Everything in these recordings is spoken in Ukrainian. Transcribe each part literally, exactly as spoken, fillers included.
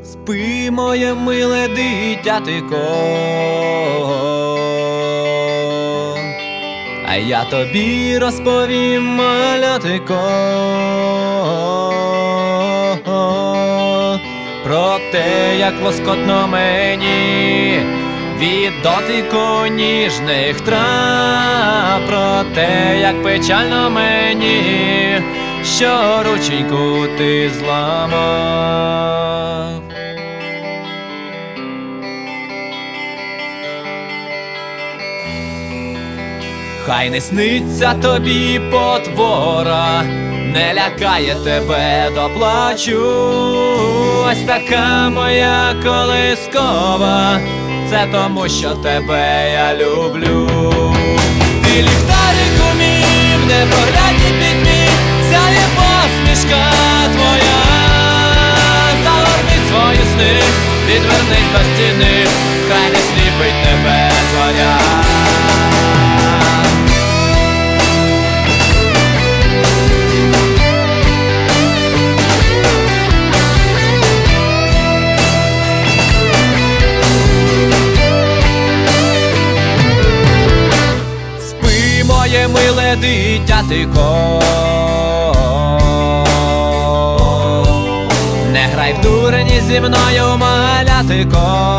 Спи, моє миле дитятико, а я тобі розповім, малятико, про те, як лоскотно мені від дотику ніжних трав, про те, як печально мені, що рученьку ти зламав. Хай не сниться тобі потвора, не лякає тебе до плачу. Ось така моя колискова, це тому, що тебе я люблю. Ти ліхтарику мій, в непроглядній пітьмі сяє посмішка твоя. Загорни свої сни, відвернись до стіни, хай не сліпить тебе зоря. Моє миле дитятико, не грай в дурні зі мною, малятико.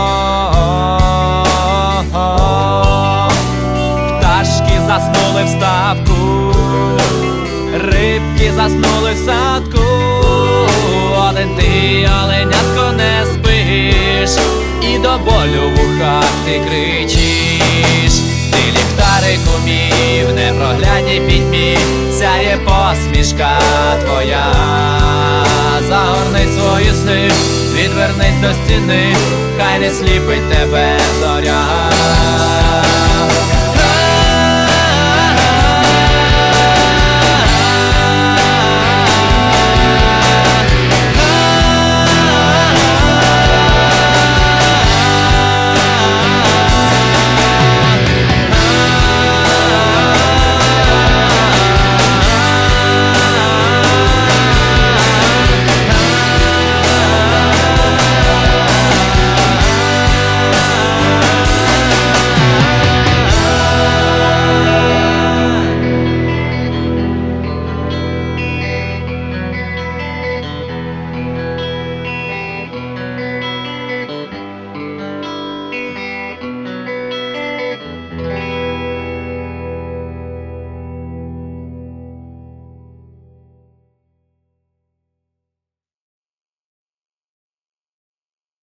Пташки заснули в ставку, рибки заснули в садку. Один ти, оленятко, не спиш, і до болю в ухах ти кричиш. Ти ліхтарику мій, в непроглядній пітьмі сяє посмішка твоя. Загорни свої сни, відвернись до стіни, хай не сліпить тебе зоря.